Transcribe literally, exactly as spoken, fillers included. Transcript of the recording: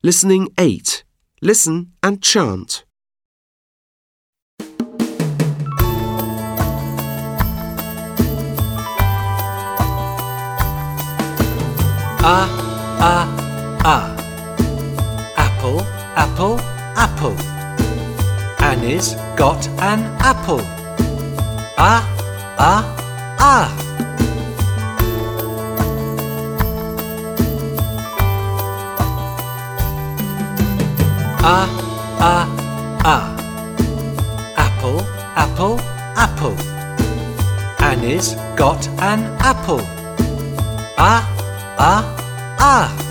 Listening eight. Listen and chant. Ah, ah, ah. Apple, apple, apple. Annie's got an apple. Ah, ah, ah. Ah, ah, ah. Apple, apple, apple. Annie's got an apple. Ah, ah, ah.